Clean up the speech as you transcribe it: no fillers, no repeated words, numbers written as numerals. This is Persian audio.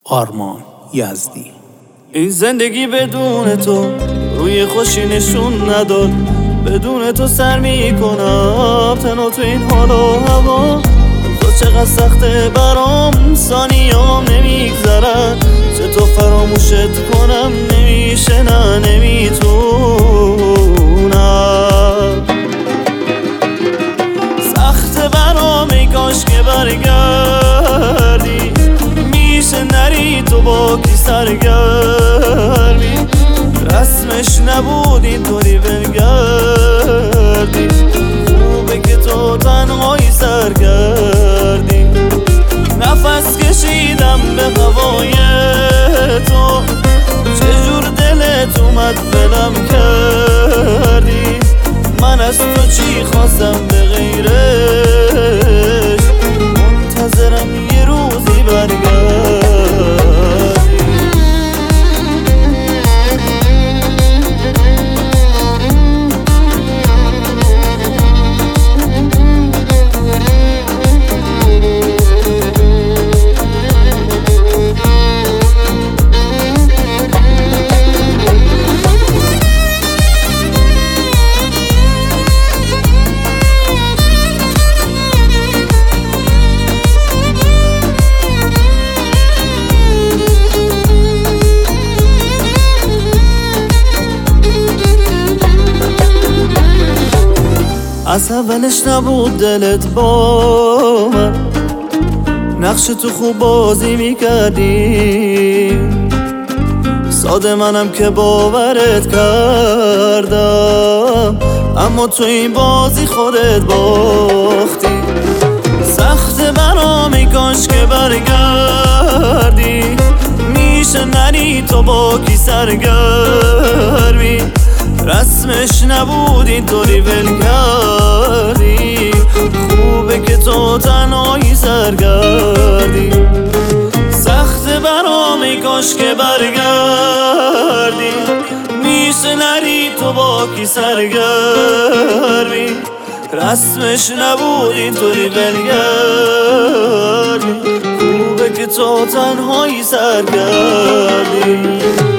آرمان یزدی. این زندگی بدون تو روی خوشی نشون نداد، بدون تو سر میکنم تنها تو این حال و هوا. تو چقدر سخته برام، ثانیام نمیگذرد، چطور فراموشت کنم نمیشه، نه نمیتونم. سخته برام ای کاش که برگردی، میشه نری تو با کی سرگردی، رسمش نبود اینطوری بگردی، خوبه که تو تنهایی سرگردی. نفس کشیدم به هوای تو، چجور دلت اومد ولم کردی، من از تو چی خواستم به غیرش، منتظرم یه روزی برگردی. از اولش نبود دلت با من، نقش تو خوب بازی میکردی، ساده منم که باورت کردم، اما تو این بازی خودت باختی. سخته برام ای کاش که برگردی، میشه نری تو با کی سرگرمی، رسمش نبود اینطوری ول کردی، خوبه که تو تنهایی سرگردی. سخته برام ای کاش که برگردی، میشه نری تو با کی سرگرمی، رسمش نبود اینطوری ول کردی، خوبه که تو تنهایی سرگردی.